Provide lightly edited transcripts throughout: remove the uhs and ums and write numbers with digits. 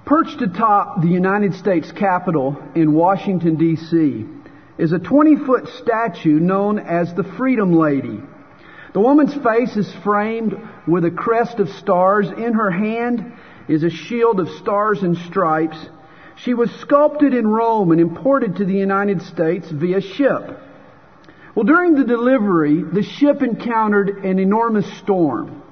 Perched atop the United States Capitol in Washington, D.C., is a 20-foot statue known as the Freedom Lady. The woman's face is framed with a crest of stars. In her hand is a shield of stars and stripes. She was sculpted in Rome and imported to the United States via ship. Well, during the delivery, the ship encountered an enormous storm.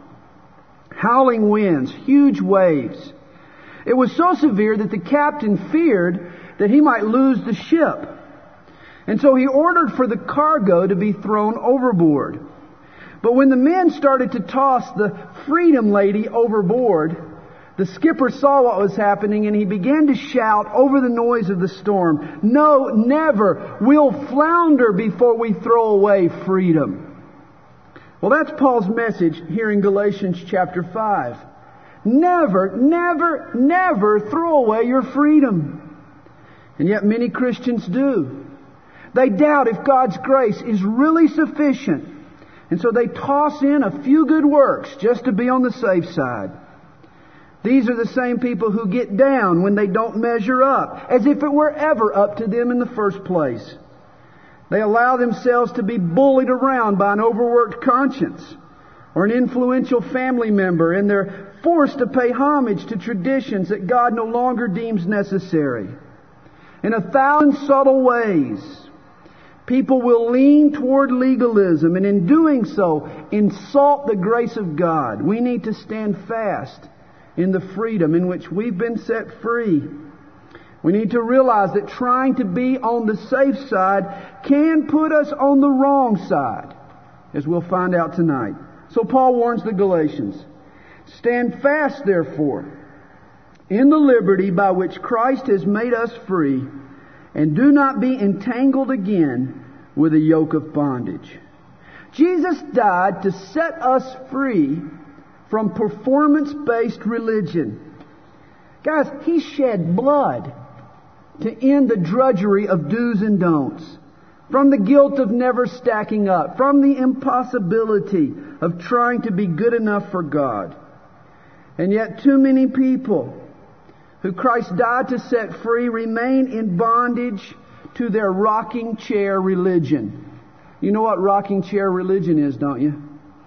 Howling winds, huge waves. It was so severe that the captain feared that he might lose the ship. And so he ordered for the cargo to be thrown overboard. But when the men started to toss the Freedom Lady overboard, the skipper saw what was happening and he began to shout over the noise of the storm, "No, never! We'll flounder before we throw away freedom." Well, that's Paul's message here in Galatians chapter 5. Never, never, never throw away your freedom. And yet many Christians do. They doubt if God's grace is really sufficient. And so they toss in a few good works just to be on the safe side. These are the same people who get down when they don't measure up, as if it were ever up to them in the first place. They allow themselves to be bullied around by an overworked conscience or an influential family member, and they're forced to pay homage to traditions that God no longer deems necessary. In 1,000 subtle ways, people will lean toward legalism, and in doing so, insult the grace of God. We need to stand fast in the freedom in which we've been set free. We need to realize that trying to be on the safe side can put us on the wrong side, as we'll find out tonight. So Paul warns the Galatians, "Stand fast, therefore, in the liberty by which Christ has made us free, and do not be entangled again with a yoke of bondage." Jesus died to set us free from performance-based religion. Guys, He shed blood to end the drudgery of do's and don'ts, from the guilt of never stacking up, from the impossibility of trying to be good enough for God. And yet too many people who Christ died to set free remain in bondage to their rocking chair religion. You know what rocking chair religion is, don't you?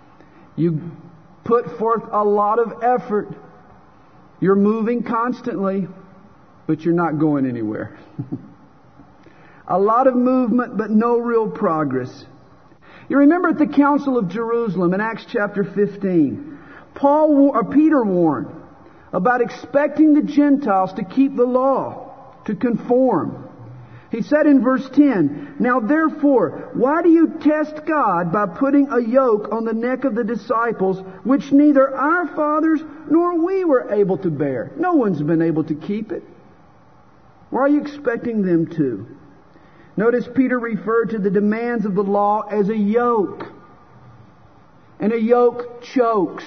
You put forth a lot of effort. You're moving constantly, but you're not going anywhere. A lot of movement, but no real progress. You remember at the Council of Jerusalem in Acts chapter 15, Peter warned about expecting the Gentiles to keep the law, to conform. He said in verse 10, "Now therefore, why do you test God by putting a yoke on the neck of the disciples, which neither our fathers nor we were able to bear?" No one's been able to keep it. Why are you expecting them to? Notice Peter referred to the demands of the law as a yoke. And a yoke chokes.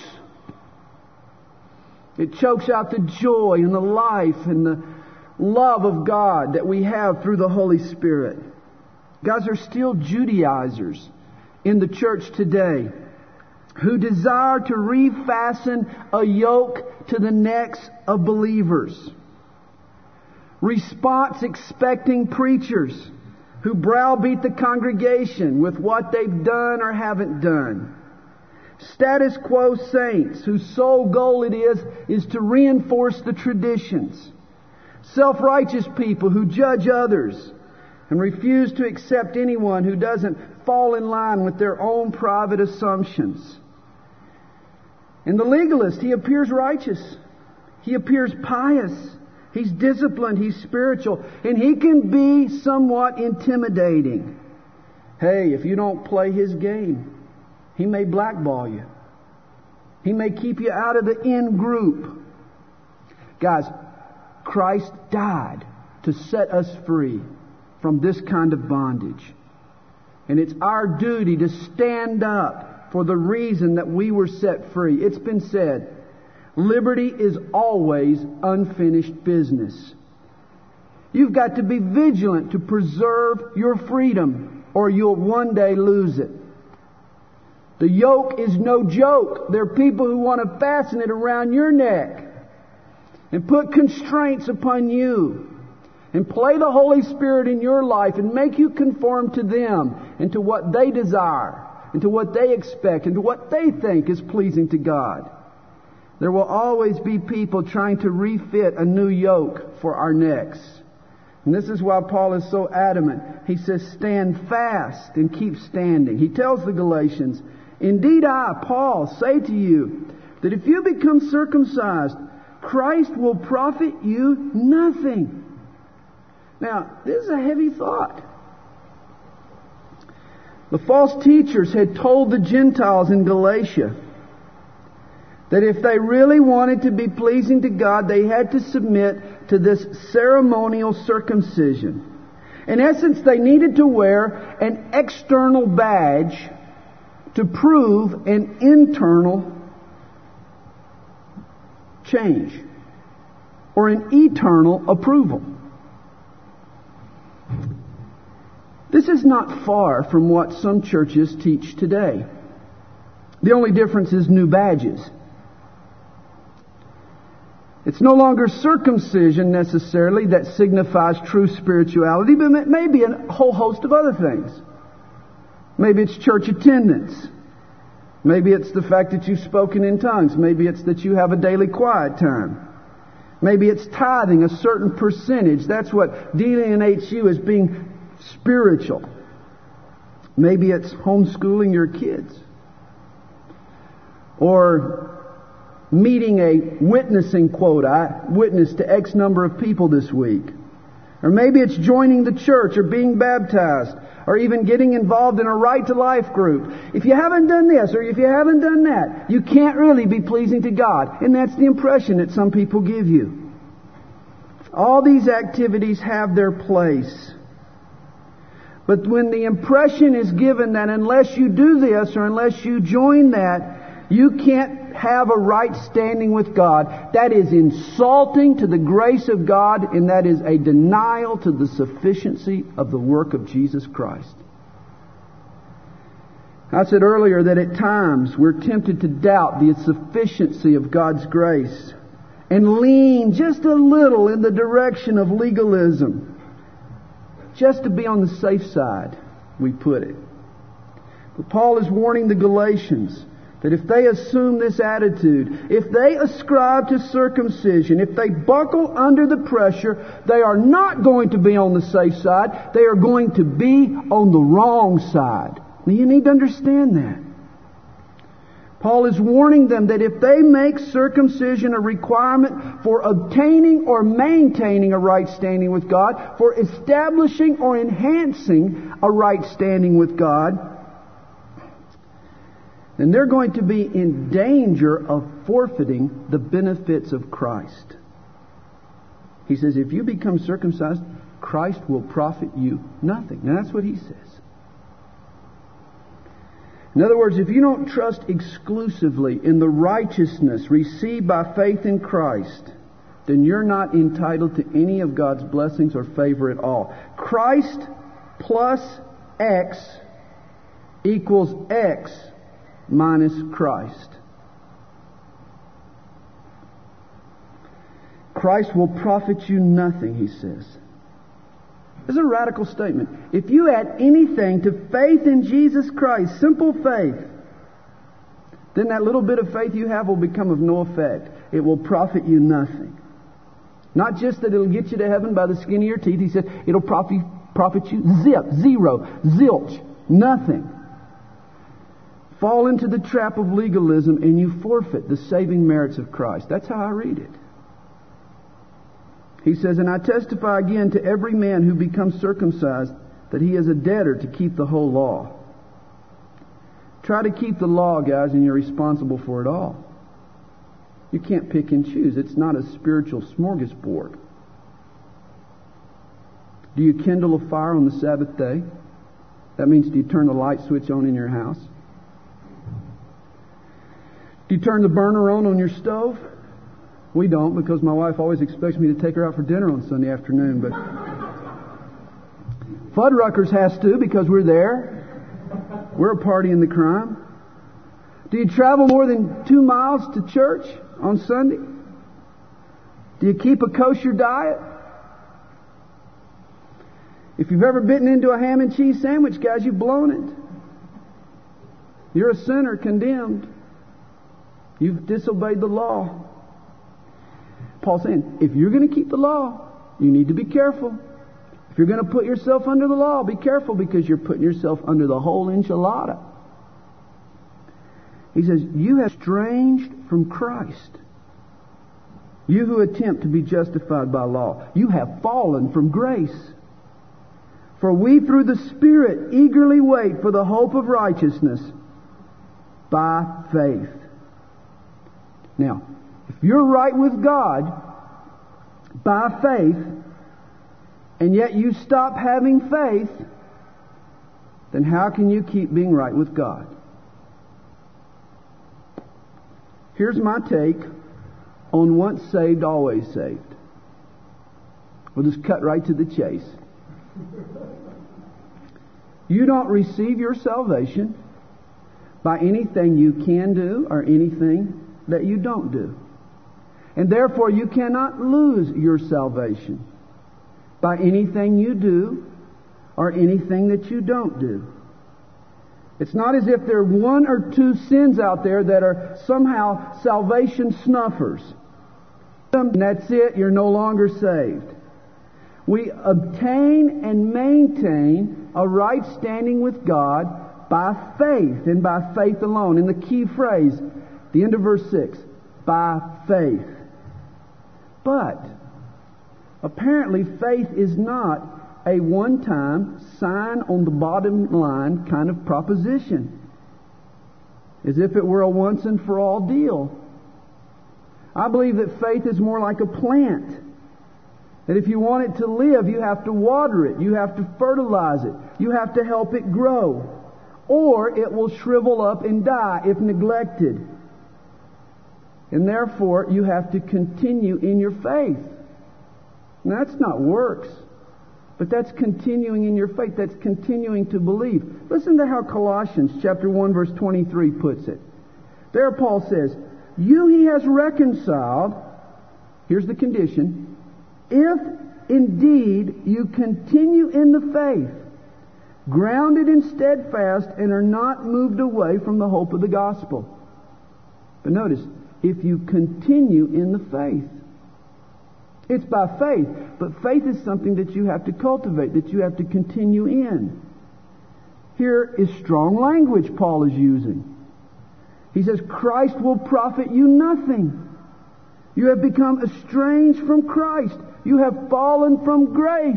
It chokes out the joy and the life and the love of God that we have through the Holy Spirit. Guys, there's still Judaizers in the church today who desire to refasten a yoke to the necks of believers. Response expecting preachers who browbeat the congregation with what they've done or haven't done. Status quo saints whose sole goal it is to reinforce the traditions. Self-righteous people who judge others and refuse to accept anyone who doesn't fall in line with their own private assumptions. And the legalist, he appears righteous. He appears pious. He's disciplined. He's spiritual. And he can be somewhat intimidating. Hey, if you don't play his game, he may blackball you. He may keep you out of the in group. Guys, Christ died to set us free from this kind of bondage. And it's our duty to stand up for the reason that we were set free. It's been said, liberty is always unfinished business. You've got to be vigilant to preserve your freedom, or you'll one day lose it. The yoke is no joke. There are people who want to fasten it around your neck. and put constraints upon you and play the Holy Spirit in your life and make you conform to them and to what they desire and to what they expect and to what they think is pleasing to God. There will always be people trying to refit a new yoke for our necks. And this is why Paul is so adamant. He says, stand fast and keep standing. He tells the Galatians, indeed I, Paul, say to you that if you become circumcised, Christ will profit you nothing. Now, this is a heavy thought. The false teachers had told the Gentiles in Galatia that if they really wanted to be pleasing to God, they had to submit to this ceremonial circumcision. In essence, they needed to wear an external badge to prove an internal change or an eternal approval. This is not far from what some churches teach today. The only difference is new badges. It's no longer circumcision necessarily that signifies true spirituality, but it may be a whole host of other things. Maybe it's church attendance. Maybe it's the fact that you've spoken in tongues. Maybe it's that you have a daily quiet time. Maybe it's tithing a certain percentage. That's what delineates you as being spiritual. Maybe it's homeschooling your kids. Or meeting a witnessing quota. I witnessed to X number of people this week. Or maybe it's joining the church or being baptized or even getting involved in a Right to Life group. If you haven't done this or if you haven't done that, you can't really be pleasing to God. And that's the impression that some people give you. All these activities have their place. But when the impression is given that unless you do this or unless you join that, you can't have a right standing with God, that is insulting to the grace of God, and that is a denial to the sufficiency of the work of Jesus Christ. I said earlier that at times we're tempted to doubt the sufficiency of God's grace and lean just a little in the direction of legalism, just to be on the safe side, we put it. But Paul is warning the Galatians that if they assume this attitude, if they ascribe to circumcision, if they buckle under the pressure, they are not going to be on the safe side. They are going to be on the wrong side. Now you need to understand that. Paul is warning them that if they make circumcision a requirement for obtaining or maintaining a right standing with God, for establishing or enhancing a right standing with God, then they're going to be in danger of forfeiting the benefits of Christ. He says, if you become circumcised, Christ will profit you nothing. Now that's what he says. In other words, if you don't trust exclusively in the righteousness received by faith in Christ, then you're not entitled to any of God's blessings or favor at all. Christ plus X equals X minus Christ. Christ will profit you nothing, he says. This is a radical statement. If you add anything to faith in Jesus Christ, simple faith, then that little bit of faith you have will become of no effect. It will profit you nothing. Not just that it'll get you to heaven by the skin of your teeth. He said it'll profit you zero, zilch, nothing. Fall into the trap of legalism and you forfeit the saving merits of Christ. That's how I read it. He says, and I testify again to every man who becomes circumcised that he is a debtor to keep the whole law. Try to keep the law, guys, and you're responsible for it all. You can't pick and choose. It's not a spiritual smorgasbord. Do you kindle a fire on the Sabbath day? That means, do you turn the light switch on in your house? Do you turn the burner on your stove? We don't, because my wife always expects me to take her out for dinner on Sunday afternoon. But Fuddruckers has to, because we're there. We're a party in the crime. Do you travel more than 2 miles to church on Sunday? Do you keep a kosher diet? If you've ever bitten into a ham and cheese sandwich, guys, you've blown it. You're a sinner, condemned. You've disobeyed the law. Paul's saying, if you're going to keep the law, you need to be careful. If you're going to put yourself under the law, be careful, because you're putting yourself under the whole enchilada. He says, you have estranged from Christ. You who attempt to be justified by law, you have fallen from grace. For we through the Spirit eagerly wait for the hope of righteousness by faith. Now, if you're right with God by faith, and yet you stop having faith, then how can you keep being right with God? Here's my take on once saved, always saved. We'll just cut right to the chase. You don't receive your salvation by anything you can do or anything that you don't do. And therefore you cannot lose your salvation by anything you do or anything that you don't do. It's not as if there are one or two sins out there that are somehow salvation snuffers. And that's it, you're no longer saved. We obtain and maintain a right standing with God by faith, and by faith alone. And the key phrase, the end of verse 6, by faith. But apparently faith is not a one-time sign on the bottom line kind of proposition, as if it were a once and for all deal. I believe that faith is more like a plant. That if you want it to live, you have to water it, you have to fertilize it, you have to help it grow, or it will shrivel up and die if neglected. And therefore, you have to continue in your faith. Now, that's not works, but that's continuing in your faith. That's continuing to believe. Listen to how Colossians chapter 1 verse 23 puts it. There Paul says, you he has reconciled, here's the condition, if indeed you continue in the faith, grounded and steadfast, and are not moved away from the hope of the gospel. But notice, if you continue in the faith. It's by faith, but faith is something that you have to cultivate, that you have to continue in. Here is strong language Paul is using. He says, Christ will profit you nothing. You have become estranged from Christ. You have fallen from grace.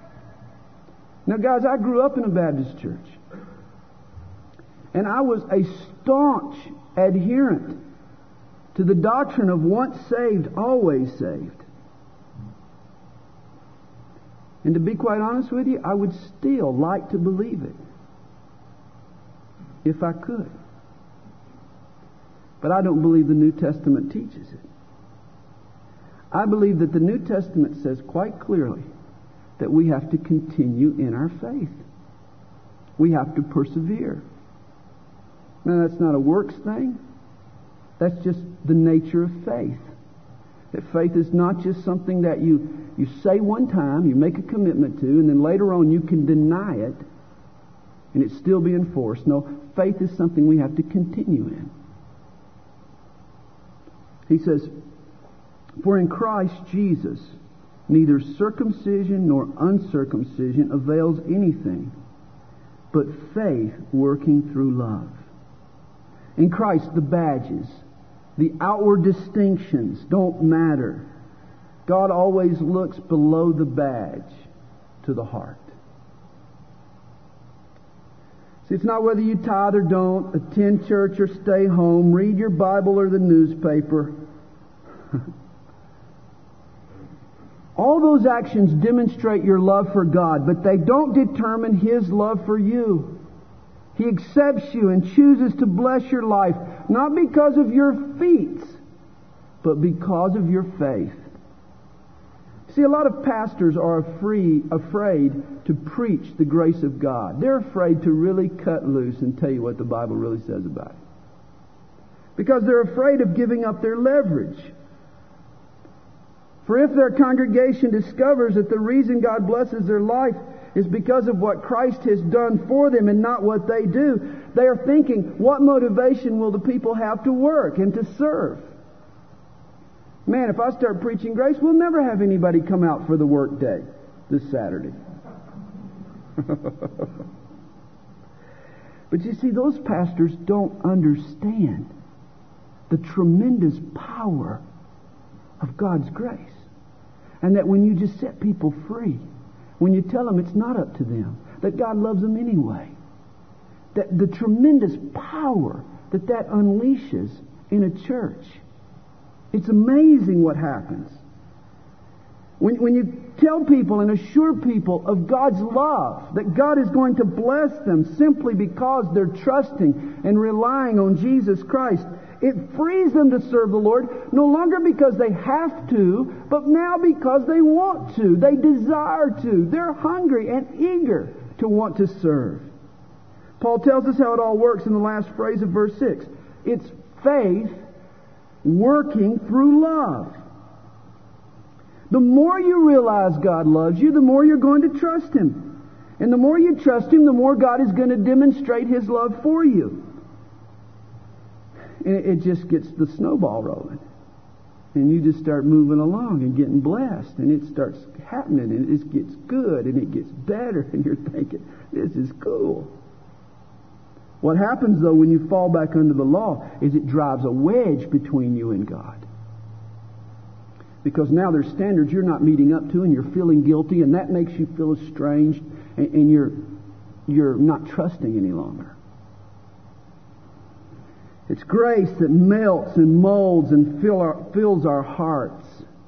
Now, guys, I grew up in a Baptist church. And I was a staunch adherent to the doctrine of once saved, always saved. And to be quite honest with you, I would still like to believe it, if I could. But I don't believe the New Testament teaches it. I believe that the New Testament says quite clearly that we have to continue in our faith. We have to persevere. Now, that's not a works thing. That's just the nature of faith. That faith is not just something that you say one time, you make a commitment to, and then later on you can deny it, and it still be enforced. No, faith is something we have to continue in. He says, for in Christ Jesus, neither circumcision nor uncircumcision avails anything, but faith working through love. In Christ, the badges, the outward distinctions don't matter. God always looks below the badge to the heart. See, it's not whether you tithe or don't, attend church or stay home, read your Bible or the newspaper. All those actions demonstrate your love for God, but they don't determine His love for you. He accepts you and chooses to bless your life, not because of your feats, but because of your faith. See, a lot of pastors are afraid to preach the grace of God. They're afraid to really cut loose and tell you what the Bible really says about it. Because they're afraid of giving up their leverage. For if their congregation discovers that the reason God blesses their life is because of what Christ has done for them and not what they do, they are thinking, what motivation will the people have to work and to serve? Man, if I start preaching grace, we'll never have anybody come out for the work day this Saturday. But you see, those pastors don't understand the tremendous power of God's grace. And that when you just set people free, when you tell them it's not up to them, that God loves them anyway, that the tremendous power that unleashes in a church. It's amazing what happens. When you tell people and assure people of God's love, that God is going to bless them simply because they're trusting and relying on Jesus Christ, it frees them to serve the Lord, no longer because they have to, but now because they want to. They desire to. They're hungry and eager to want to serve. Paul tells us how it all works in the last phrase of verse 6. It's faith working through love. The more you realize God loves you, the more you're going to trust Him. And the more you trust Him, the more God is going to demonstrate His love for you. And it just gets the snowball rolling. And you just start moving along and getting blessed. And it starts happening. And it just gets good. And it gets better. And you're thinking, this is cool. What happens, though, when you fall back under the law is it drives a wedge between you and God. Because now there's standards you're not meeting up to and you're feeling guilty. And that makes you feel estranged. And you're not trusting any longer. It's grace that melts and molds and fills our hearts.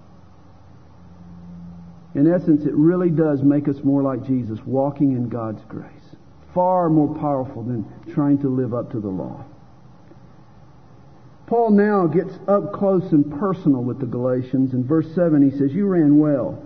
In essence, it really does make us more like Jesus, walking in God's grace. Far more powerful than trying to live up to the law. Paul now gets up close and personal with the Galatians. In verse 7 he says, "You ran well.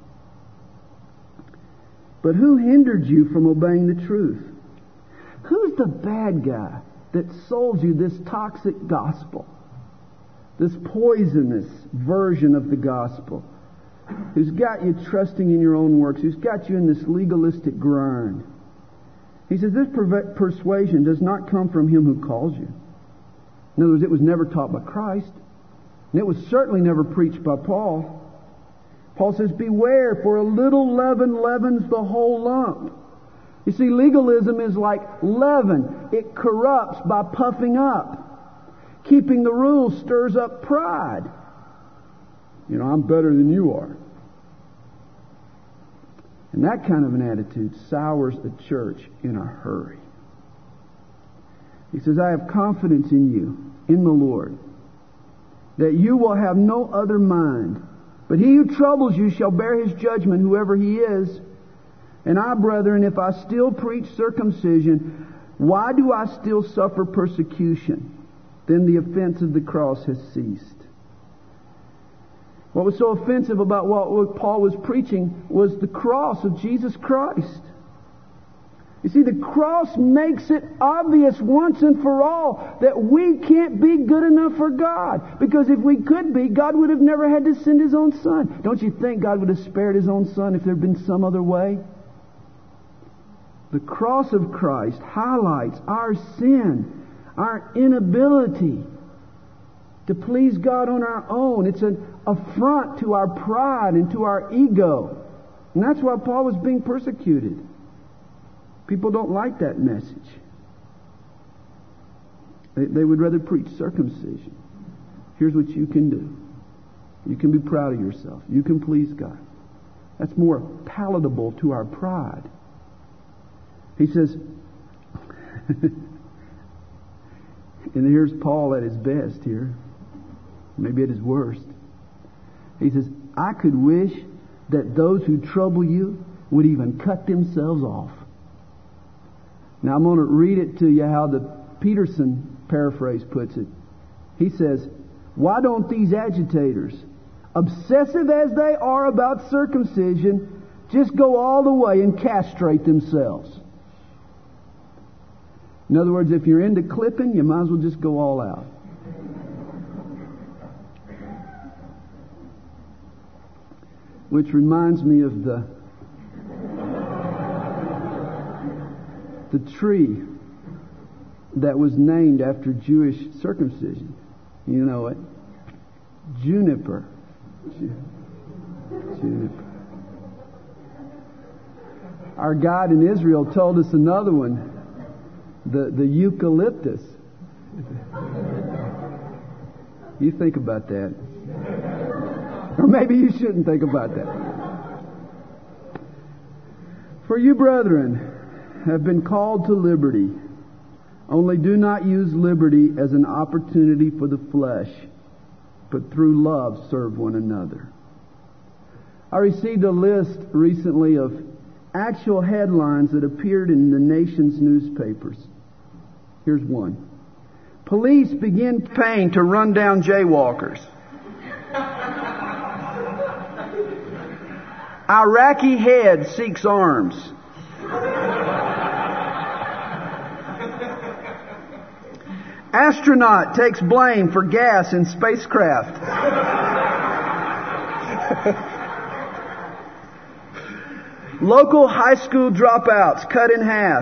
But who hindered you from obeying the truth?" Who's the bad guy that sold you this toxic gospel? This poisonous version of the gospel? Who's got you trusting in your own works? Who's got you in this legalistic grind? He says this persuasion does not come from Him who calls you. In other words, it was never taught by Christ. And it was certainly never preached by Paul. Paul says, "Beware, for a little leaven leavens the whole lump." You see, legalism is like leaven. It corrupts by puffing up. Keeping the rules stirs up pride. I'm better than you are. And that kind of an attitude sours the church in a hurry. He says, "I have confidence in you, in the Lord, that you will have no other mind. But he who troubles you shall bear his judgment, whoever he is. And I, brethren, if I still preach circumcision, why do I still suffer persecution? Then the offense of the cross has ceased." What was so offensive about what Paul was preaching was the cross of Jesus Christ. You see, the cross makes it obvious once and for all that we can't be good enough for God. Because if we could be, God would have never had to send His own Son. Don't you think God would have spared His own Son if there had been some other way? The cross of Christ highlights our sin, our inability to please God on our own. It's an affront to our pride and to our ego. And that's why Paul was being persecuted. People don't like that message. They would rather preach circumcision. Here's what you can do. You can be proud of yourself. You can please God. That's more palatable to our pride. He says, and here's Paul at his best here. Maybe at his worst. He says, "I could wish that those who trouble you would even cut themselves off." Now I'm going to read it to you how the Peterson paraphrase puts it. He says, "Why don't these agitators, obsessive as they are about circumcision, just go all the way and castrate themselves?" In other words, if you're into clipping, you might as well just go all out. which reminds me of the tree that was named after Jewish circumcision. You know it. Juniper. Juniper. Our guide in Israel told us another one, the eucalyptus. You think about that. Or maybe you shouldn't think about that. For you, brethren, have been called to liberty. Only do not use liberty as an opportunity for the flesh, but through love serve one another. I received a list recently of actual headlines that appeared in the nation's newspapers. Here's one. Police begin campaign to run down jaywalkers. Iraqi head seeks arms. Astronaut takes blame for gas in spacecraft. Local high school dropouts cut in half.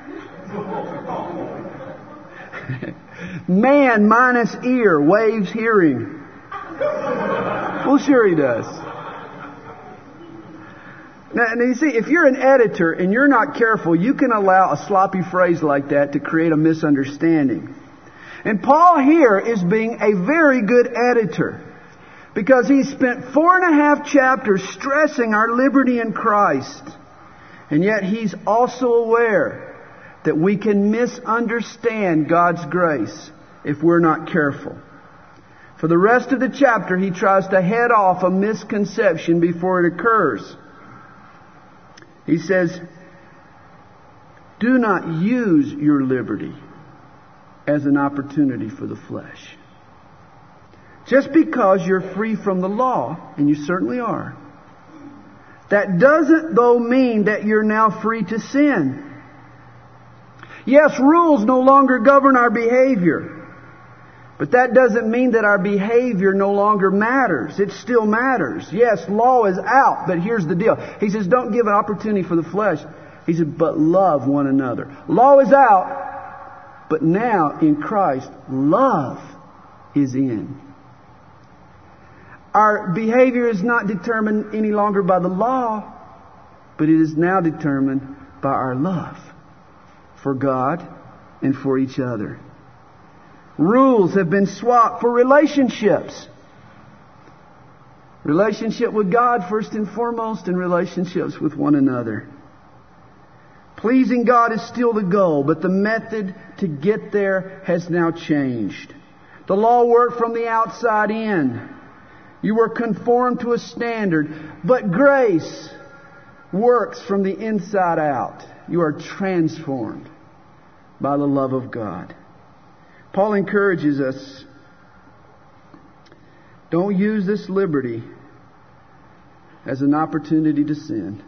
Man minus ear waives hearing. Well, sure he does. Now, you see, if you're an editor and you're not careful, you can allow a sloppy phrase like that to create a misunderstanding. And Paul here is being a very good editor, because he spent 4.5 chapters stressing our liberty in Christ. And yet he's also aware that we can misunderstand God's grace if we're not careful. For the rest of the chapter, he tries to head off a misconception before it occurs. He says, do not use your liberty as an opportunity for the flesh. Just because you're free from the law, and you certainly are, that doesn't though mean that you're now free to sin. Yes, rules no longer govern our behavior. But that doesn't mean that our behavior no longer matters. It still matters. Yes, law is out, but here's the deal. He says, don't give an opportunity for the flesh. He said, but love one another. Law is out, but now in Christ, love is in. Our behavior is not determined any longer by the law, but it is now determined by our love for God and for each other. Rules have been swapped for relationships. Relationship with God first and foremost, and relationships with one another. Pleasing God is still the goal, but the method to get there has now changed. The law worked from the outside in. You were conformed to a standard, but grace works from the inside out. You are transformed by the love of God. Paul encourages us, don't use this liberty as an opportunity to sin.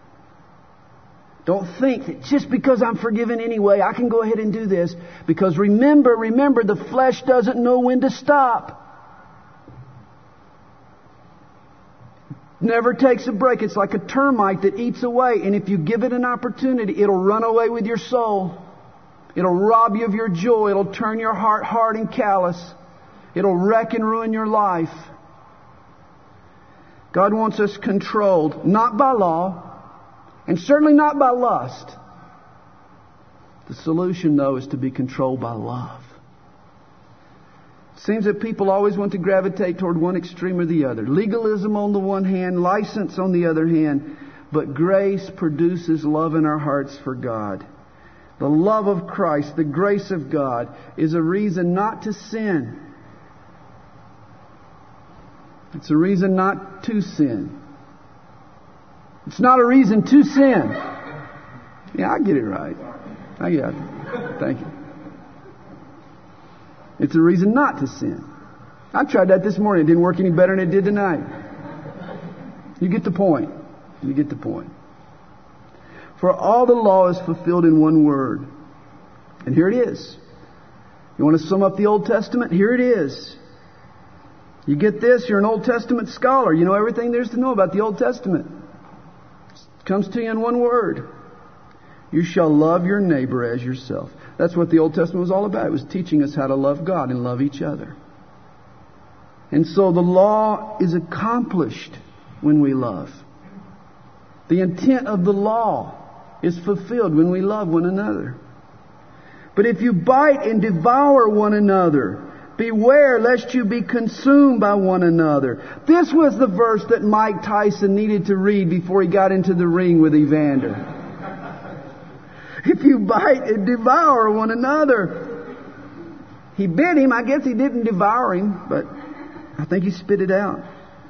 Don't think that just because I'm forgiven anyway, I can go ahead and do this. Because remember, the flesh doesn't know when to stop. Never takes a break. It's like a termite that eats away. And if you give it an opportunity, it'll run away with your soul. It'll rob you of your joy. It'll turn your heart hard and callous. It'll wreck and ruin your life. God wants us controlled, not by law, and certainly not by lust. The solution, though, is to be controlled by love. It seems that people always want to gravitate toward one extreme or the other. Legalism on the one hand, license on the other hand. But grace produces love in our hearts for God. The love of Christ, the grace of God, is a reason not to sin. It's a reason not to sin. It's not a reason to sin. Yeah, I get it right. I get it. Thank you. It's a reason not to sin. I tried that this morning. It didn't work any better than it did tonight. You get the point. You get the point. For all the law is fulfilled in one word. And here it is. You want to sum up the Old Testament? Here it is. You get this, you're an Old Testament scholar. You know everything there is to know about the Old Testament. It comes to you in one word. You shall love your neighbor as yourself. That's what the Old Testament was all about. It was teaching us how to love God and love each other. And so the law is accomplished when we love. The intent of the law is fulfilled when we love one another. But if you bite and devour one another, beware lest you be consumed by one another. This was the verse that Mike Tyson needed to read before he got into the ring with Evander. If you bite and devour one another. He bit him. I guess he didn't devour him, but I think he spit it out.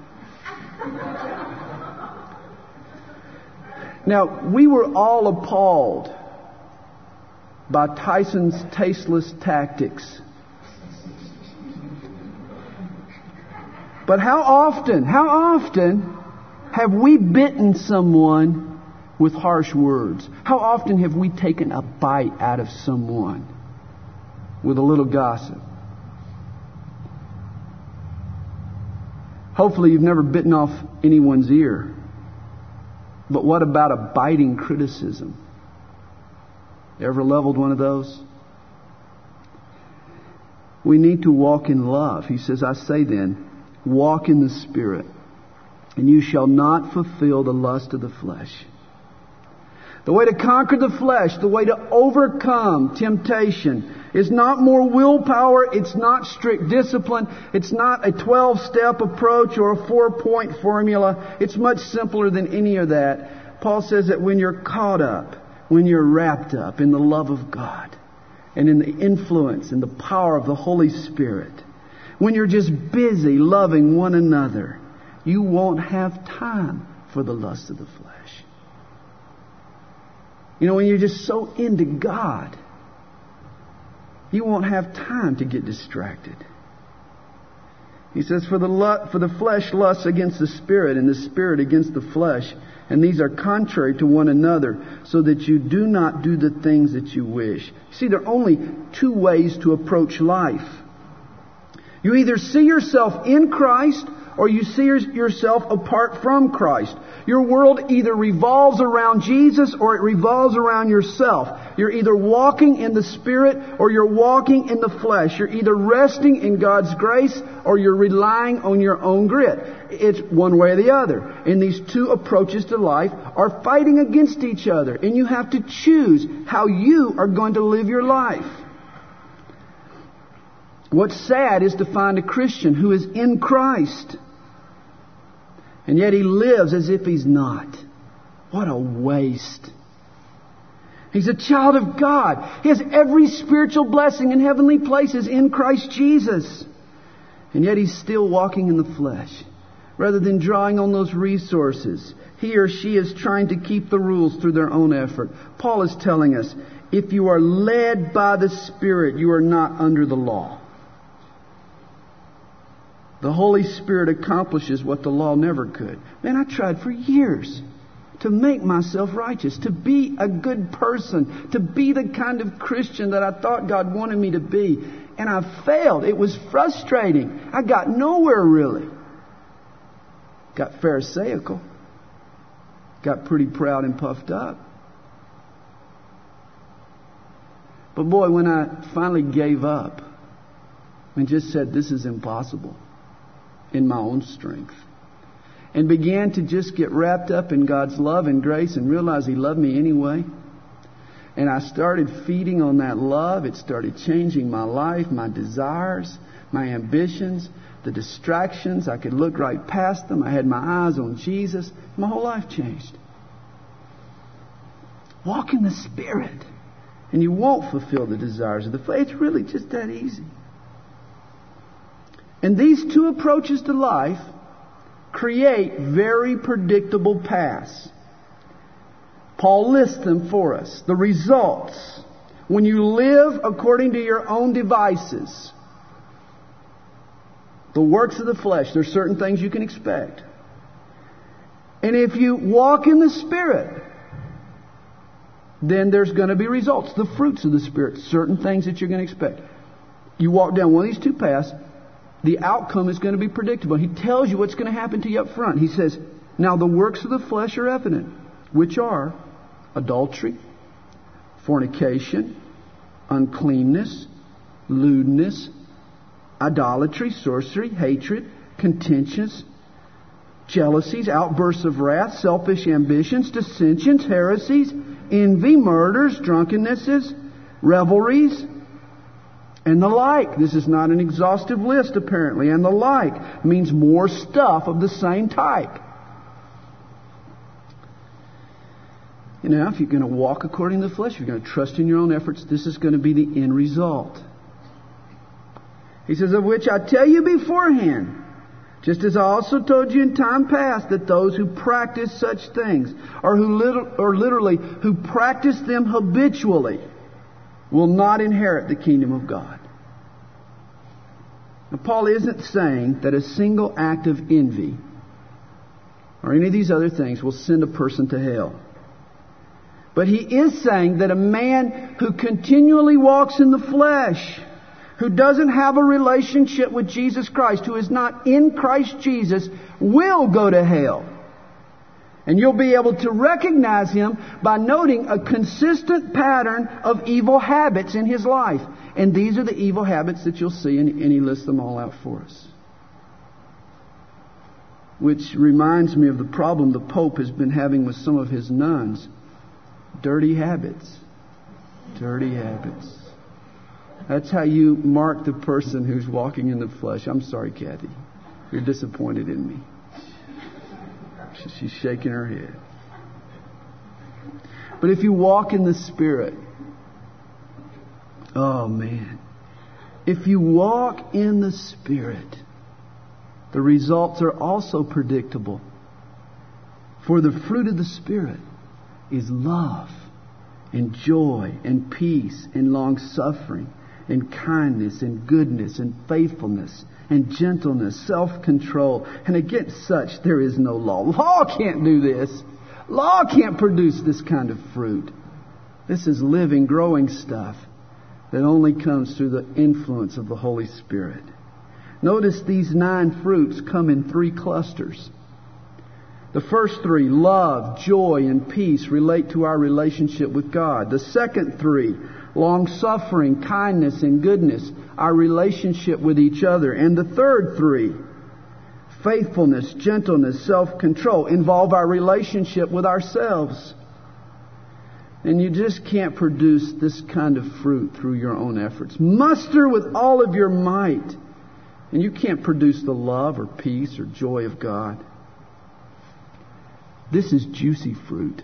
Now, we were all appalled by Tyson's tasteless tactics. But how often have we bitten someone with harsh words? How often have we taken a bite out of someone with a little gossip? Hopefully you've never bitten off anyone's ear. But what about a biting criticism? You ever leveled one of those? We need to walk in love. He says, I say then, walk in the Spirit, and you shall not fulfill the lust of the flesh. The way to conquer the flesh, the way to overcome temptation, is not more willpower. It's not strict discipline. It's not a 12-step approach or a 4-point formula. It's much simpler than any of that. Paul says that when you're caught up, when you're wrapped up in the love of God and in the influence and the power of the Holy Spirit, when you're just busy loving one another, you won't have time for the lust of the flesh. You know, when you're just so into God, you won't have time to get distracted. He says, for the flesh lusts against the Spirit, and the Spirit against the flesh. And these are contrary to one another, so that you do not do the things that you wish. See, there are only two ways to approach life. You either see yourself in Christ, or you see yourself apart from Christ. Your world either revolves around Jesus or it revolves around yourself. You're either walking in the Spirit or you're walking in the flesh. You're either resting in God's grace or you're relying on your own grit. It's one way or the other. And these two approaches to life are fighting against each other. And you have to choose how you are going to live your life. What's sad is to find a Christian who is in Christ, and yet he lives as if he's not. What a waste. He's a child of God. He has every spiritual blessing in heavenly places in Christ Jesus. And yet he's still walking in the flesh. Rather than drawing on those resources, he or she is trying to keep the rules through their own effort. Paul is telling us, if you are led by the Spirit, you are not under the law. The Holy Spirit accomplishes what the law never could. Man, I tried for years to make myself righteous, to be a good person, to be the kind of Christian that I thought God wanted me to be. And I failed. It was frustrating. I got nowhere really. Got pharisaical. Got pretty proud and puffed up. But boy, when I finally gave up and just said, this is impossible in my own strength, and began to just get wrapped up in God's love and grace and realize He loved me anyway, and I started feeding on that love, it started changing my life, my desires, my ambitions, the distractions. I could look right past them. I had my eyes on Jesus. My whole life changed. Walk in the Spirit, and you won't fulfill the desires of the flesh. It's really just that easy. And these two approaches to life create very predictable paths. Paul lists them for us. The results, when you live according to your own devices, the works of the flesh, there's certain things you can expect. And if you walk in the Spirit, then there's going to be results. The fruits of the Spirit, certain things that you're going to expect. You walk down one of these two paths, the outcome is going to be predictable. He tells you what's going to happen to you up front. He says, now the works of the flesh are evident, which are adultery, fornication, uncleanness, lewdness, idolatry, sorcery, hatred, contentions, jealousies, outbursts of wrath, selfish ambitions, dissensions, heresies, envy, murders, drunkennesses, revelries, and the like. This is not an exhaustive list, apparently. And the like means more stuff of the same type. You know, if you're going to walk according to the flesh, if you're going to trust in your own efforts, this is going to be the end result. He says, of which I tell you beforehand, just as I also told you in time past, that those who practice such things, or literally who practice them habitually, will not inherit the kingdom of God. Now, Paul isn't saying that a single act of envy or any of these other things will send a person to hell. But he is saying that a man who continually walks in the flesh, who doesn't have a relationship with Jesus Christ, who is not in Christ Jesus, will go to hell. And you'll be able to recognize him by noting a consistent pattern of evil habits in his life. And these are the evil habits that you'll see, and he lists them all out for us. Which reminds me of the problem the Pope has been having with some of his nuns. Dirty habits. Dirty habits. That's how you mark the person who's walking in the flesh. I'm sorry, Kathy. You're disappointed in me. She's shaking her head. But if you walk in the Spirit, oh man. If you walk in the Spirit, the results are also predictable. For the fruit of the Spirit is love and joy and peace and long-suffering and kindness and goodness and faithfulness and gentleness, self-control. And against such there is no law. Law can't do this. Law can't produce this kind of fruit. This is living, growing stuff that only comes through the influence of the Holy Spirit. Notice these 9 fruits come in 3 clusters. The first 3, love, joy, and peace, relate to our relationship with God. The second 3, long-suffering, kindness, and goodness, our relationship with each other. And the third 3, faithfulness, gentleness, self-control, involve our relationship with ourselves. And you just can't produce this kind of fruit through your own efforts. Muster with all of your might. And you can't produce the love or peace or joy of God. This is juicy fruit.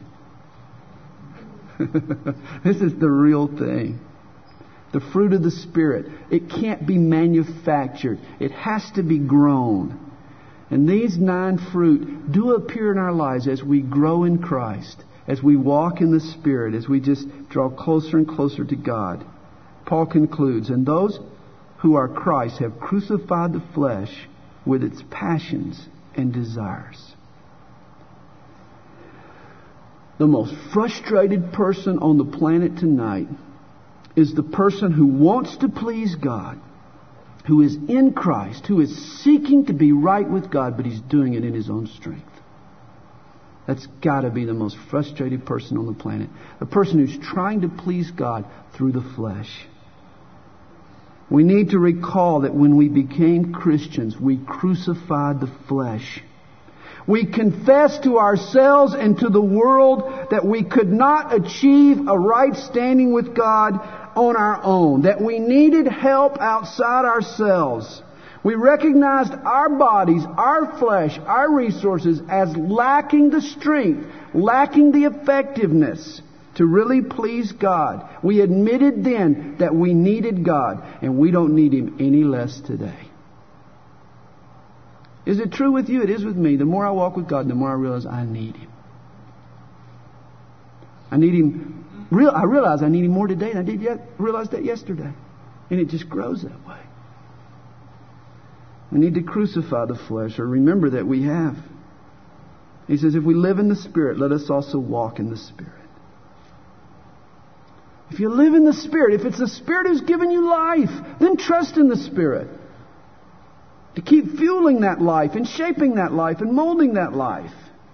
This is the real thing. The fruit of the Spirit. It can't be manufactured. It has to be grown. And these 9 fruit do appear in our lives as we grow in Christ, as we walk in the Spirit, as we just draw closer and closer to God. Paul concludes, and those who are Christ have crucified the flesh with its passions and desires. The most frustrated person on the planet tonight is the person who wants to please God, who is in Christ, who is seeking to be right with God, but he's doing it in his own strength. That's got to be the most frustrated person on the planet. The person who's trying to please God through the flesh. We need to recall that when we became Christians, we crucified the flesh. We confessed to ourselves and to the world that we could not achieve a right standing with God on our own, that we needed help outside ourselves. We recognized our bodies, our flesh, our resources as lacking the strength, lacking the effectiveness to really please God. We admitted then that we needed God, and we don't need Him any less today. Is it true with you? It is with me. The more I walk with God, the more I realize I need Him. I need Him. I realize I need Him more today than I did realize that yesterday. And it just grows that way. We need to crucify the flesh, or remember that we have. He says, if we live in the Spirit, let us also walk in the Spirit. If you live in the Spirit, if it's the Spirit who's given you life, then trust in the Spirit. to keep fueling that life and shaping that life and molding that life.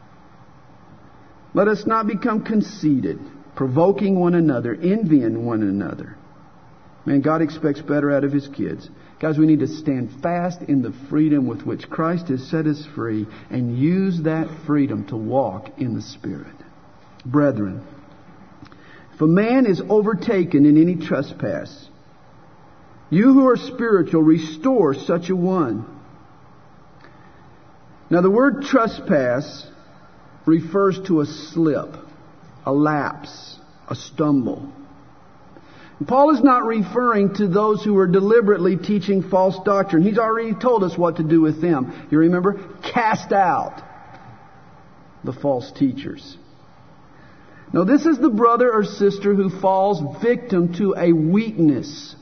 Let us not become conceited, provoking one another, envying one another. Man, God expects better out of His kids. Guys, we need to stand fast in the freedom with which Christ has set us free and use that freedom to walk in the Spirit. Brethren, if a man is overtaken in any trespass, you who are spiritual, restore such a one. Now, the word trespass refers to a slip, a lapse, a stumble. And Paul is not referring to those who are deliberately teaching false doctrine. He's already told us what to do with them. You remember? Cast out the false teachers. Now, this is the brother or sister who falls victim to a weakness.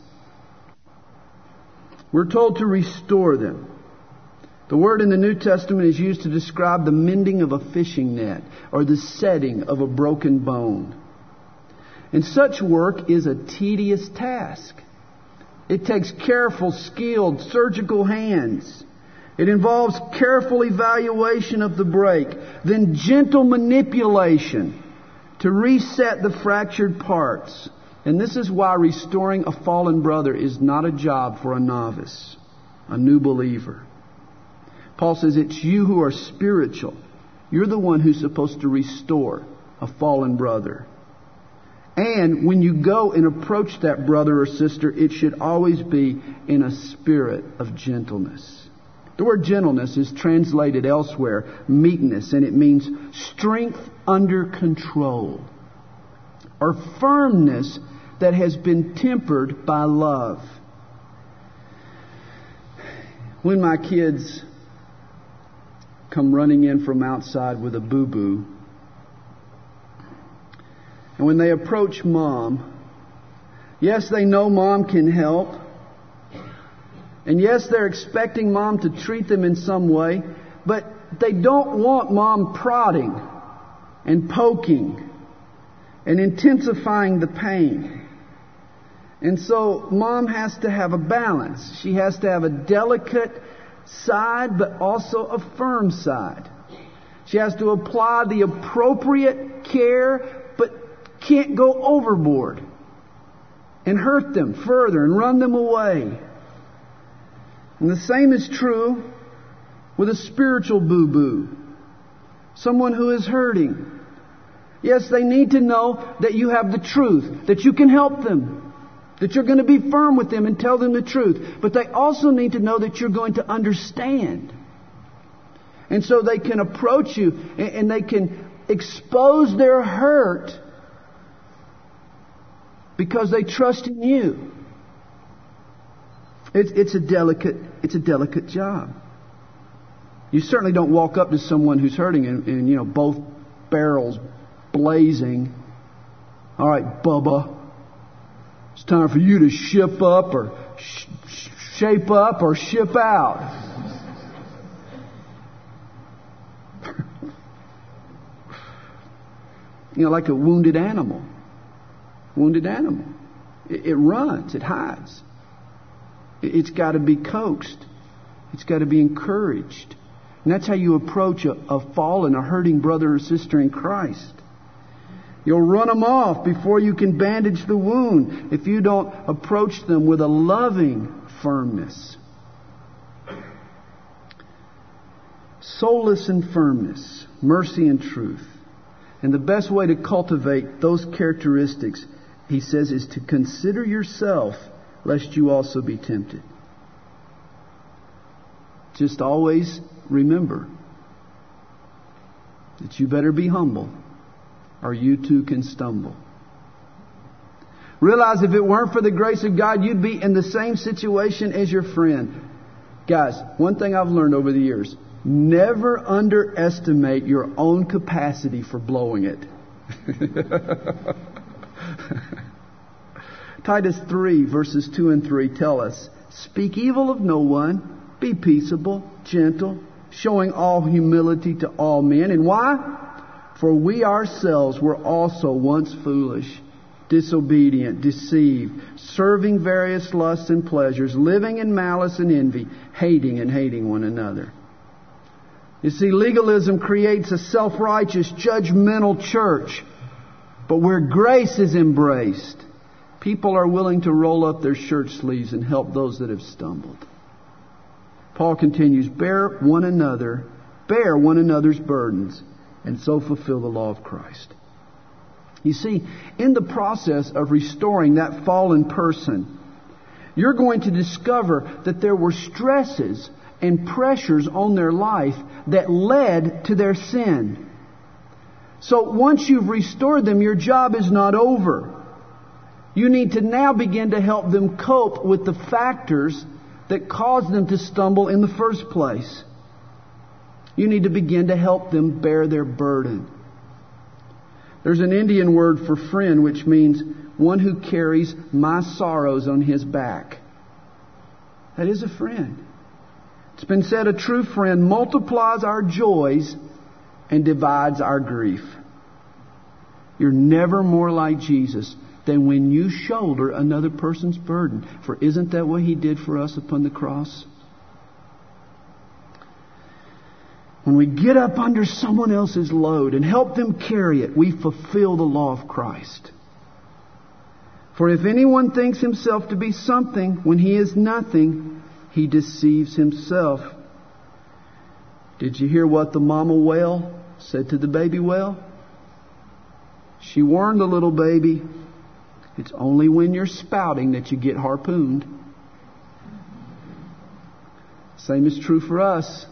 We're told to restore them. The word in the New Testament is used to describe the mending of a fishing net or the setting of a broken bone. And such work is a tedious task. It takes careful, skilled, surgical hands. It involves careful evaluation of the break, then gentle manipulation to reset the fractured parts. And this is why restoring a fallen brother is not a job for a novice, a new believer. Paul says it's you who are spiritual. You're the one who's supposed to restore a fallen brother. And when you go and approach that brother or sister, it should always be in a spirit of gentleness. The word gentleness is translated elsewhere, meekness, and it means strength under control, or firmness that has been tempered by love. When my kids come running in from outside with a boo-boo, and when they approach Mom, yes, they know Mom can help. And yes, they're expecting Mom to treat them in some way. But they don't want Mom prodding and poking and intensifying the pain. And so Mom has to have a balance. She has to have a delicate side, but also a firm side. She has to apply the appropriate care, but can't go overboard and hurt them further and run them away. And the same is true with a spiritual boo-boo, someone who is hurting. Yes, they need to know that you have the truth, that you can help them, that you're going to be firm with them and tell them the truth. But they also need to know that you're going to understand. And so they can approach you and they can expose their hurt because they trust in you. It's a delicate job. You certainly don't walk up to someone who's hurting and both barrels blazing. All right, Bubba, it's time for you to ship up or shape up or ship out. Like a wounded animal. It runs, it hides. It's got to be coaxed. It's got to be encouraged. And that's how you approach a fallen, a hurting brother or sister in Christ. You'll run them off before you can bandage the wound if you don't approach them with a loving firmness. Solace and firmness, mercy and truth. And the best way to cultivate those characteristics, he says, is to consider yourself, lest you also be tempted. Just always remember that you better be humble, or you too can stumble. Realize if it weren't for the grace of God, you'd be in the same situation as your friend. Guys, one thing I've learned over the years, never underestimate your own capacity for blowing it. Titus 3 verses 2 and 3 tell us, speak evil of no one, be peaceable, gentle, showing all humility to all men. And why? For we ourselves were also once foolish, disobedient, deceived, serving various lusts and pleasures, living in malice and envy, hating one another. You see, legalism creates a self-righteous, judgmental church. But where grace is embraced, people are willing to roll up their shirt sleeves and help those that have stumbled. Paul continues, bear one another's burdens, and so fulfill the law of Christ. You see, in the process of restoring that fallen person, you're going to discover that there were stresses and pressures on their life that led to their sin. So once you've restored them, your job is not over. You need to now begin to help them cope with the factors that caused them to stumble in the first place. You need to begin to help them bear their burden. There's an Indian word for friend, which means one who carries my sorrows on his back. That is a friend. It's been said, a true friend multiplies our joys and divides our grief. You're never more like Jesus than when you shoulder another person's burden. For isn't that what He did for us upon the cross? When we get up under someone else's load and help them carry it, we fulfill the law of Christ. For if anyone thinks himself to be something when he is nothing, he deceives himself. Did you hear what the mama whale said to the baby whale? She warned the little baby, it's only when you're spouting that you get harpooned. Same is true for us.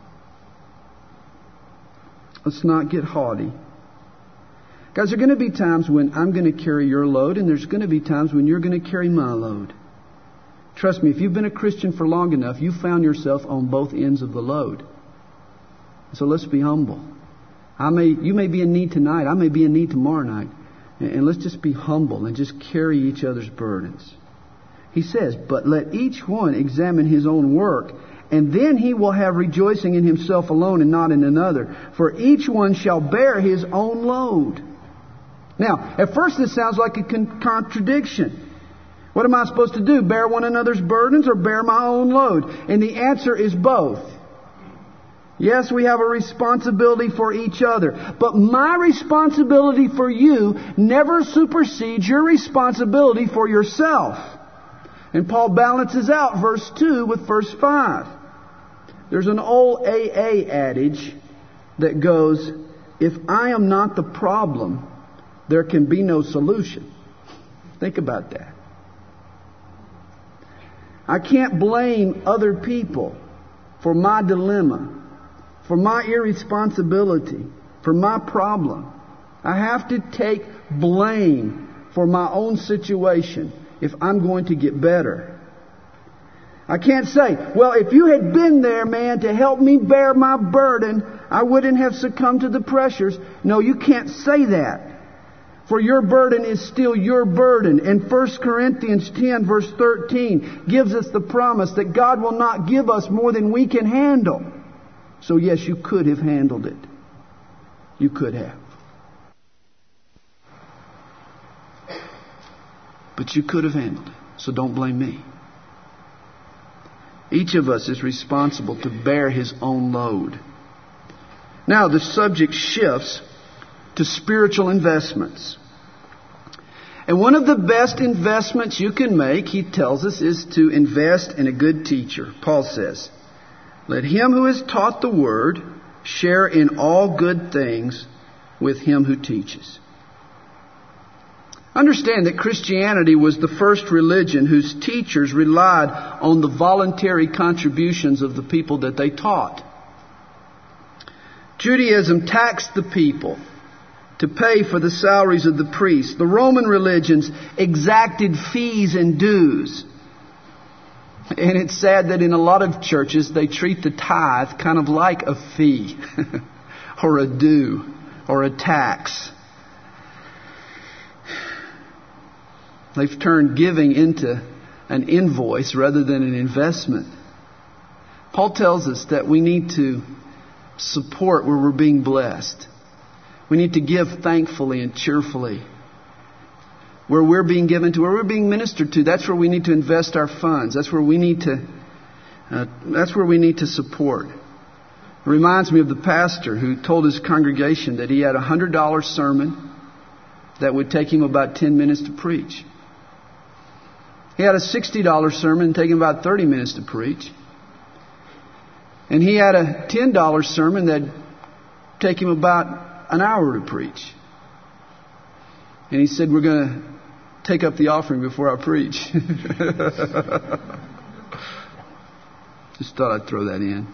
Let's not get haughty. Guys, there are going to be times when I'm going to carry your load, and there's going to be times when you're going to carry my load. Trust me, if you've been a Christian for long enough, you've found yourself on both ends of the load. So let's be humble. You may be in need tonight. I may be in need tomorrow night. And let's just be humble and just carry each other's burdens. He says, but let each one examine his own work, and then he will have rejoicing in himself alone and not in another. For each one shall bear his own load. Now, at first this sounds like a contradiction. What am I supposed to do? Bear one another's burdens or bear my own load? And the answer is both. Yes, we have a responsibility for each other. But my responsibility for you never supersedes your responsibility for yourself. And Paul balances out verse 2 with verse 5. There's an old AA adage that goes, if I am not the problem, there can be no solution. Think about that. I can't blame other people for my dilemma, for my irresponsibility, for my problem. I have to take blame for my own situation if I'm going to get better. I can't say, well, if you had been there, man, to help me bear my burden, I wouldn't have succumbed to the pressures. No, you can't say that. For your burden is still your burden. And 1 Corinthians 10 verse 13 gives us the promise that God will not give us more than we can handle. So yes, you could have handled it. You could have. But you could have handled it. So don't blame me. Each of us is responsible to bear his own load. Now the subject shifts to spiritual investments. And one of the best investments you can make, he tells us, is to invest in a good teacher. Paul says, let him who is taught the word share in all good things with him who teaches. Understand that Christianity was the first religion whose teachers relied on the voluntary contributions of the people that they taught. Judaism taxed the people to pay for the salaries of the priests. The Roman religions exacted fees and dues. And it's sad that in a lot of churches they treat the tithe kind of like a fee or a due or a tax. They've turned giving into an invoice rather than an investment. Paul tells us that we need to support where we're being blessed. We need to give thankfully and cheerfully. where we're being given to, where we're being ministered to, that's where we need to invest our funds. That's where we need to support. It reminds me of the pastor who told his congregation that he had a $100 sermon that would take him about 10 minutes to preach. He had a $60 sermon take him about 30 minutes to preach. And he had a $10 sermon that'd take him about an hour to preach. And he said, we're going to take up the offering before I preach. Just thought I'd throw that in.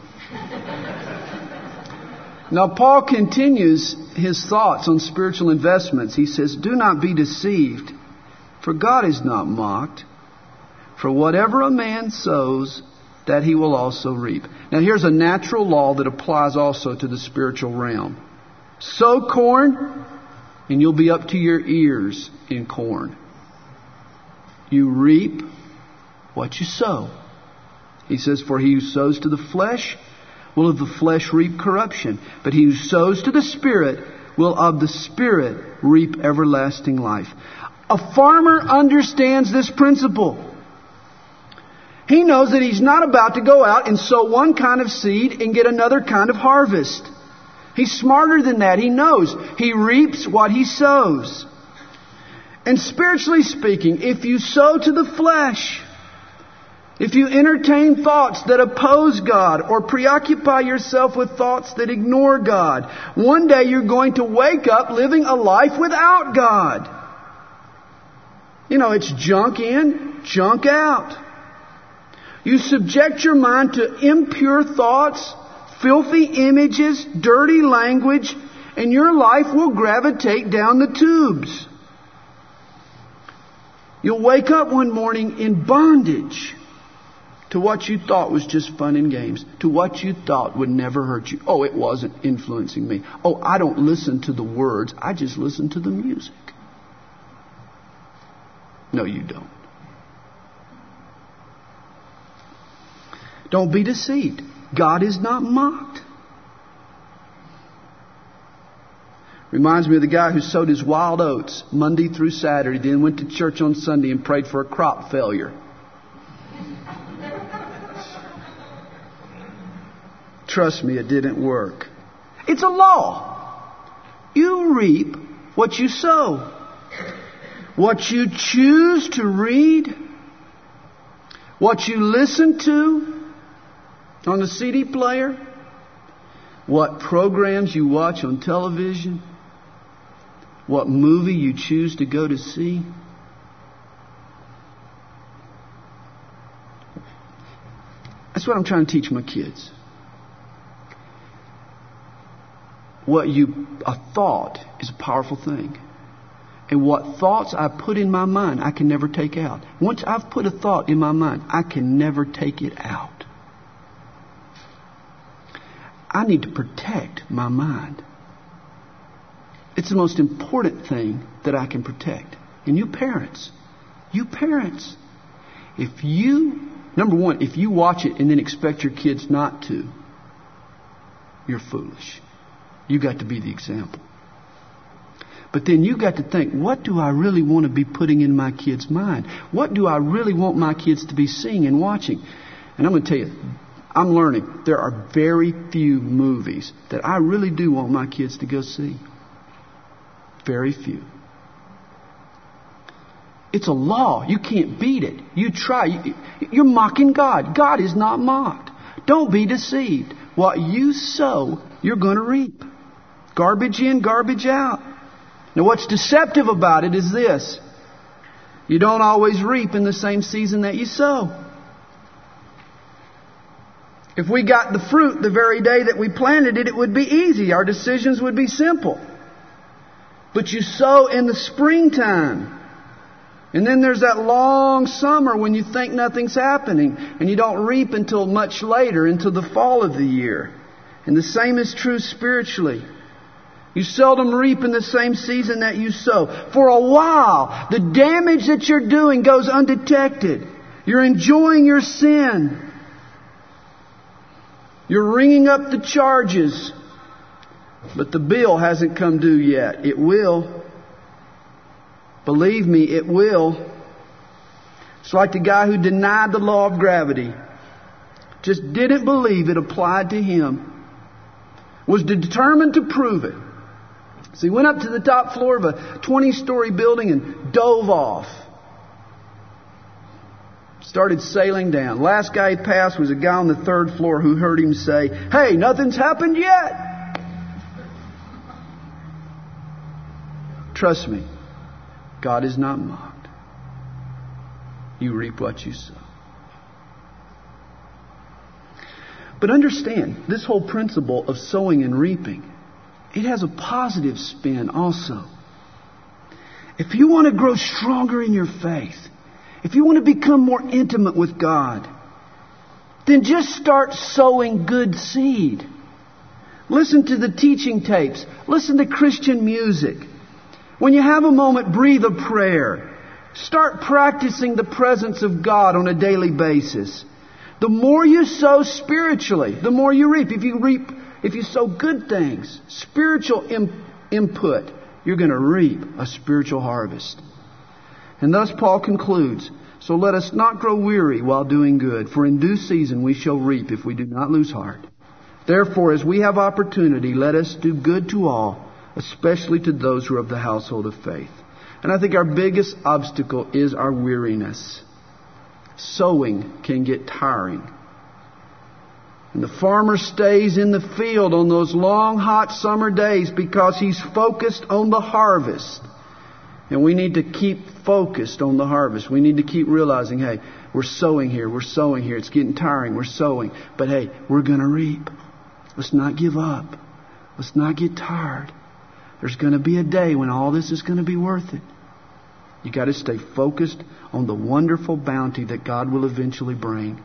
Now, Paul continues his thoughts on spiritual investments. He says, do not be deceived, for God is not mocked. For whatever a man sows, that he will also reap. Now, here's a natural law that applies also to the spiritual realm. Sow corn, and you'll be up to your ears in corn. You reap what you sow. He says, for he who sows to the flesh will of the flesh reap corruption, but he who sows to the Spirit will of the Spirit reap everlasting life. A farmer understands this principle. He knows that he's not about to go out and sow one kind of seed and get another kind of harvest. He's smarter than that. He knows he reaps what he sows. And spiritually speaking, if you sow to the flesh, if you entertain thoughts that oppose God or preoccupy yourself with thoughts that ignore God, one day you're going to wake up living a life without God. You know, it's junk in, junk out. You subject your mind to impure thoughts, filthy images, dirty language, and your life will gravitate down the tubes. You'll wake up one morning in bondage to what you thought was just fun and games, to what you thought would never hurt you. Oh, it wasn't influencing me. Oh, I don't listen to the words. I just listen to the music. No, you don't. Don't be deceived. God is not mocked. Reminds me of the guy who sowed his wild oats Monday through Saturday, then went to church on Sunday and prayed for a crop failure. Trust me, it didn't work. It's a law. You reap what you sow. What you choose to read, what you listen to on the CD player, what programs you watch on television, what movie you choose to go to see. That's what I'm trying to teach my kids. A thought is a powerful thing. And what thoughts I put in my mind, I can never take out. Once I've put a thought in my mind, I can never take it out. I need to protect my mind. It's the most important thing that I can protect. And you parents, number one, if you watch it and then expect your kids not to, you're foolish. You got to be the example. But then you got to think, what do I really want to be putting in my kids' mind? What do I really want my kids to be seeing and watching? And I'm going to tell you, I'm learning. There are very few movies that I really do want my kids to go see. Very few. It's a law. You can't beat it. You try. You're mocking God. God is not mocked. Don't be deceived. What you sow, you're going to reap. Garbage in, garbage out. Now what's deceptive about it is this. You don't always reap in the same season that you sow. If we got the fruit the very day that we planted it, it would be easy. Our decisions would be simple. But you sow in the springtime. And then there's that long summer when you think nothing's happening. And you don't reap until much later, until the fall of the year. And the same is true spiritually. You seldom reap in the same season that you sow. For a while, the damage that you're doing goes undetected. You're enjoying your sin. You're ringing up the charges. But the bill hasn't come due yet. It will. Believe me, it will. It's like the guy who denied the law of gravity. Just didn't believe it applied to him. Was determined to prove it. So he went up to the top floor of a 20-story building and dove off. Started sailing down. Last guy he passed was a guy on the 3rd floor who heard him say, "Hey, nothing's happened yet." Trust me, God is not mocked. You reap what you sow. But understand, this whole principle of sowing and reaping, it has a positive spin also. If you want to grow stronger in your faith, if you want to become more intimate with God, then just start sowing good seed. Listen to the teaching tapes. Listen to Christian music. When you have a moment, breathe a prayer. Start practicing the presence of God on a daily basis. The more you sow spiritually, the more you reap. If you sow good things, spiritual input, you're going to reap a spiritual harvest. And thus Paul concludes, "So let us not grow weary while doing good, for in due season we shall reap if we do not lose heart. Therefore, as we have opportunity, let us do good to all, especially to those who are of the household of faith." And I think our biggest obstacle is our weariness. Sowing can get tiring. And the farmer stays in the field on those long, hot summer days because he's focused on the harvest. And we need to keep focused on the harvest. We need to keep realizing, hey, we're sowing here. It's getting tiring. We're sowing. But hey, we're going to reap. Let's not give up. Let's not get tired. There's going to be a day when all this is going to be worth it. You got to stay focused on the wonderful bounty that God will eventually bring.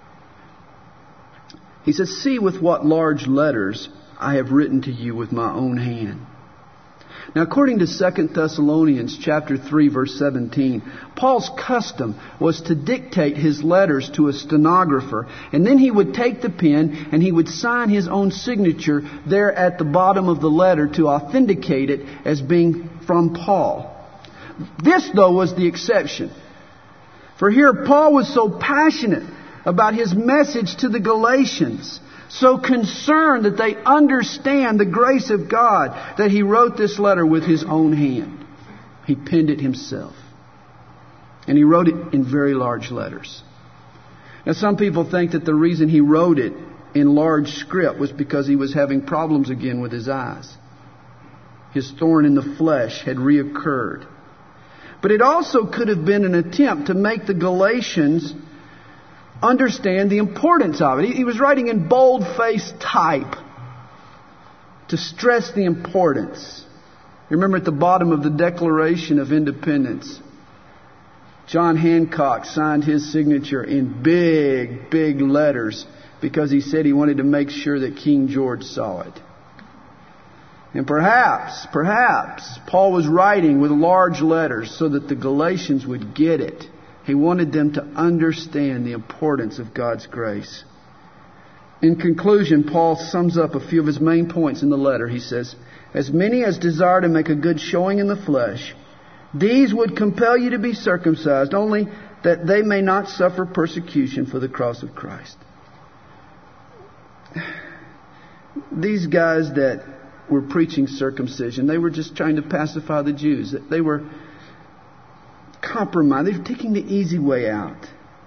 He says, "See with what large letters I have written to you with my own hand." Now, according to 2 Thessalonians chapter 3, verse 17, Paul's custom was to dictate his letters to a stenographer, and then he would take the pen and he would sign his own signature there at the bottom of the letter to authenticate it as being from Paul. This, though, was the exception. For here, Paul was so passionate about his message to the Galatians, so concerned that they understand the grace of God, that he wrote this letter with his own hand. He penned it himself. And he wrote it in very large letters. Now, some people think that the reason he wrote it in large script was because he was having problems again with his eyes. His thorn in the flesh had reoccurred. But it also could have been an attempt to make the Galatians understand the importance of it. He was writing in bold-faced type to stress the importance. You remember at the bottom of the Declaration of Independence, John Hancock signed his signature in big, big letters because he said he wanted to make sure that King George saw it. And perhaps, Paul was writing with large letters so that the Galatians would get it. He wanted them to understand the importance of God's grace. In conclusion, Paul sums up a few of his main points in the letter. He says, "As many as desire to make a good showing in the flesh, these would compel you to be circumcised, only that they may not suffer persecution for the cross of Christ." These guys that were preaching circumcision, they were just trying to pacify the Jews. They were compromised. They were taking the easy way out.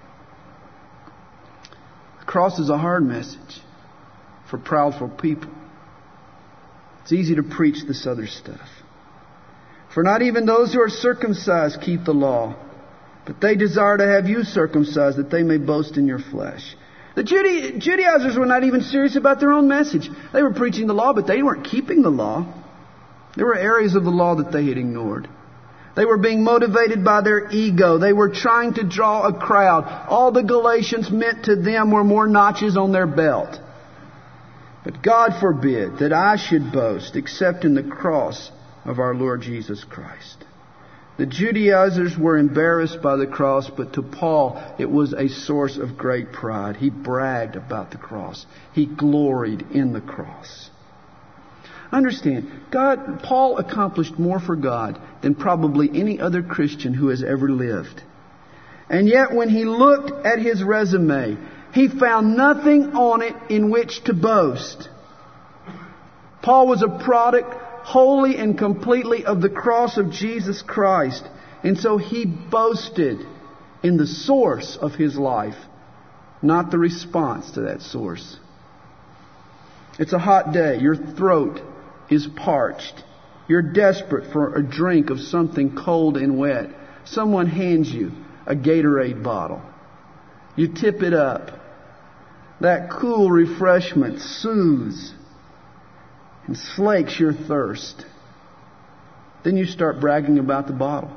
The cross is a hard message for proudful people. It's easy to preach this other stuff. "For not even those who are circumcised keep the law, but they desire to have you circumcised, that they may boast in your flesh." The Judaizers were not even serious about their own message. They were preaching the law, but they weren't keeping the law. There were areas of the law that they had ignored. They were being motivated by their ego. They were trying to draw a crowd. All the Galatians meant to them were more notches on their belt. But God forbid that I should boast except in the cross of our Lord Jesus Christ. The Judaizers were embarrassed by the cross, but to Paul it was a source of great pride. He bragged about the cross. He gloried in the cross. Understand, Paul accomplished more for God than probably any other Christian who has ever lived. And yet when he looked at his resume, he found nothing on it in which to boast. Paul was a product wholly and completely of the cross of Jesus Christ. And so he boasted in the source of his life, not the response to that source. It's a hot day. Your throat is parched. You're desperate for a drink of something cold and wet. Someone hands you a Gatorade bottle. You tip it up. That cool refreshment soothes and slakes your thirst. Then you start bragging about the bottle.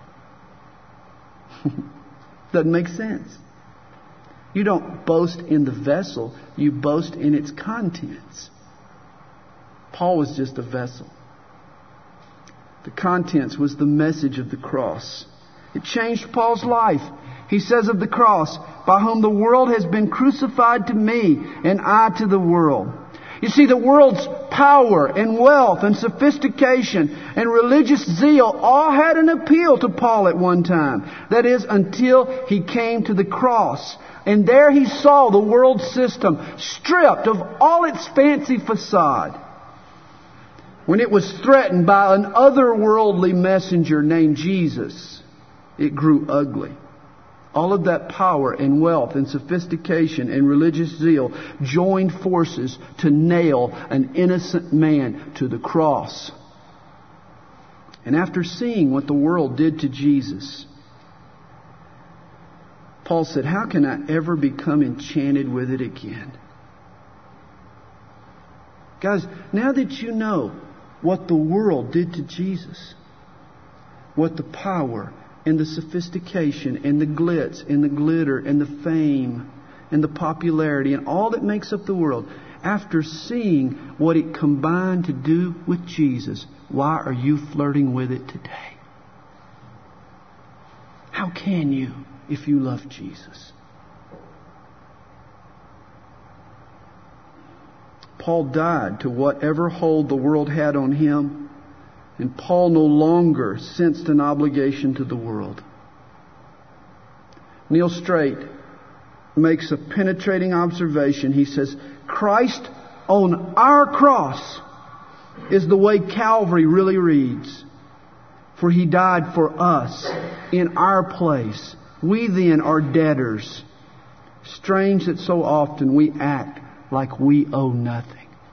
Doesn't make sense. You don't boast in the vessel, you boast in its contents. Paul was just a vessel. The contents was the message of the cross. It changed Paul's life. He says of the cross, by whom the world has been crucified to me, and I to the world. You see, the world's power and wealth and sophistication and religious zeal all had an appeal to Paul at one time. That is, until he came to the cross. And there he saw the world system stripped of all its fancy facade. When it was threatened by an otherworldly messenger named Jesus, it grew ugly. All of that power and wealth and sophistication and religious zeal joined forces to nail an innocent man to the cross. And after seeing what the world did to Jesus, Paul said, how can I ever become enchanted with it again? Guys, now that you know what the world did to Jesus, what the power and the sophistication and the glitz and the glitter and the fame and the popularity and all that makes up the world, after seeing what it combined to do with Jesus, why are you flirting with it today? How can you if you love Jesus? Paul died to whatever hold the world had on him. And Paul no longer sensed an obligation to the world. Neil Straight makes a penetrating observation. He says, Christ on our cross is the way Calvary really reads. For He died for us in our place. We then are debtors. Strange that so often we act like we owe nothing.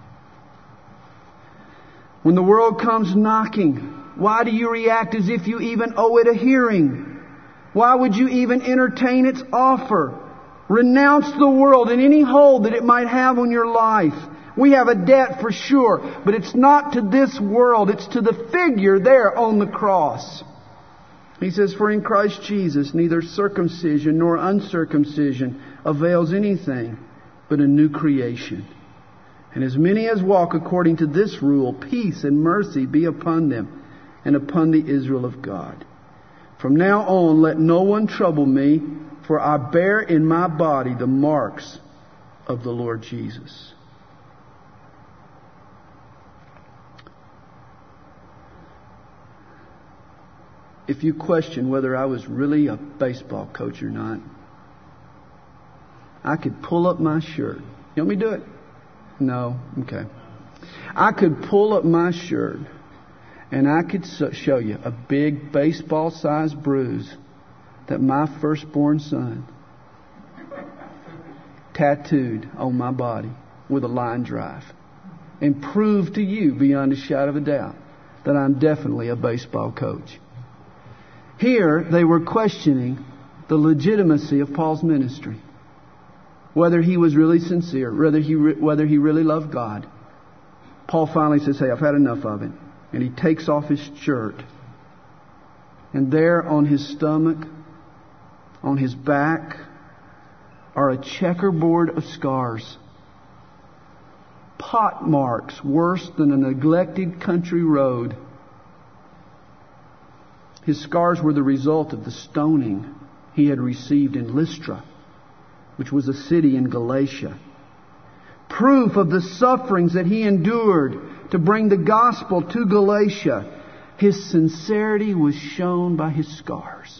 When the world comes knocking, why do you react as if you even owe it a hearing? Why would you even entertain its offer? Renounce the world and any hold that it might have on your life. We have a debt for sure, but it's not to this world. It's to the figure there on the cross. He says, for in Christ Jesus neither circumcision nor uncircumcision avails anything, but a new creation. And as many as walk according to this rule, peace and mercy be upon them and upon the Israel of God. From now on, let no one trouble me, for I bear in my body the marks of the Lord Jesus. If you question whether I was really a baseball coach or not, I could pull up my shirt. You want me to do it? No? Okay. I could pull up my shirt and I could show you a big baseball-sized bruise that my firstborn son tattooed on my body with a line drive, and prove to you beyond a shadow of a doubt that I'm definitely a baseball coach. Here they were questioning the legitimacy of Paul's ministry. Whether he was really sincere, whether he really loved God. Paul finally says, hey, I've had enough of it. And he takes off his shirt. And there on his stomach, on his back, are a checkerboard of scars. Pot marks worse than a neglected country road. His scars were the result of the stoning he had received in Lystra, which was a city in Galatia. Proof of the sufferings that he endured to bring the gospel to Galatia. His sincerity was shown by his scars.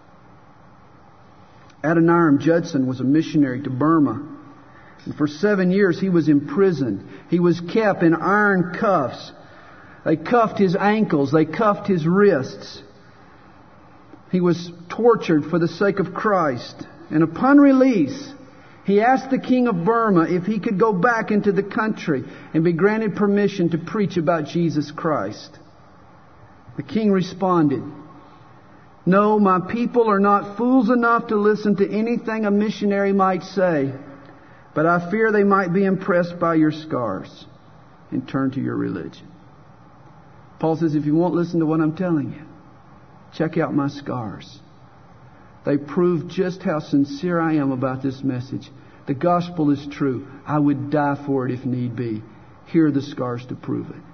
Adoniram Judson was a missionary to Burma. And for 7 years he was imprisoned. He was kept in iron cuffs. They cuffed his ankles. They cuffed his wrists. He was tortured for the sake of Christ. And upon release, he asked the king of Burma if he could go back into the country and be granted permission to preach about Jesus Christ. The king responded, "No, my people are not fools enough to listen to anything a missionary might say, but I fear they might be impressed by your scars and turn to your religion." Paul says, if you won't listen to what I'm telling you, check out my scars. They prove just how sincere I am about this message. The gospel is true. I would die for it if need be. Here are the scars to prove it.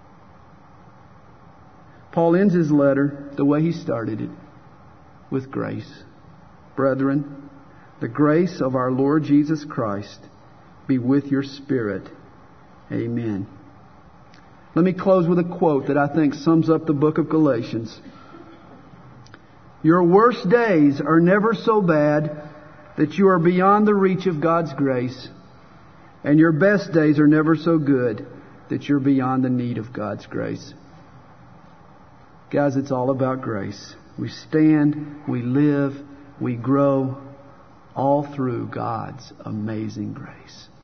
Paul ends his letter the way he started it, with grace. Brethren, the grace of our Lord Jesus Christ be with your spirit. Amen. Let me close with a quote that I think sums up the book of Galatians. Your worst days are never so bad that you are beyond the reach of God's grace, and your best days are never so good that you're beyond the need of God's grace. Guys, it's all about grace. We stand, we live, we grow, all through God's amazing grace.